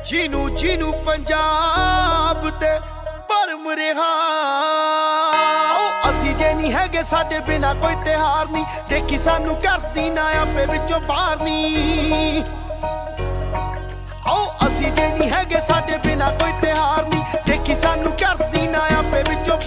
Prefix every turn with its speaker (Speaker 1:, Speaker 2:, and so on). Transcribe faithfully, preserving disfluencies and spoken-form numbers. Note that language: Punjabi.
Speaker 1: ਜਿਹਨੂੰ ਜਿਹਨੂੰ ਪੰਜਾਬ ਤੇ ਭਰਮ ਰਿਹਾ। ਅਸੀਂ ਜੇ ਨਹੀਂ ਹੈਗੇ ਸਾਡੇ ਬਿਨਾ ਕੋਈ ਤਿਉਹਾਰ ਨਹੀਂ, ਦੇਖੀ ਸਾਨੂੰ ਕਰਦੀ ਨਾ ਆਪੇ ਵਿੱਚੋਂ ਬਾਹਰ ਨੀ। ਅਸੀਂ ਜੇ ਨਹੀਂ ਹੈਗੇ ਸਾਡੇ ਬਿਨਾ ਕੋਈ ਤਿਉਹਾਰ ਨਹੀਂ, ਦੇਖੀ ਸਾਨੂੰ ਕਰਦੀ ਨਾ ਆਪੇ ਵਿੱਚੋਂ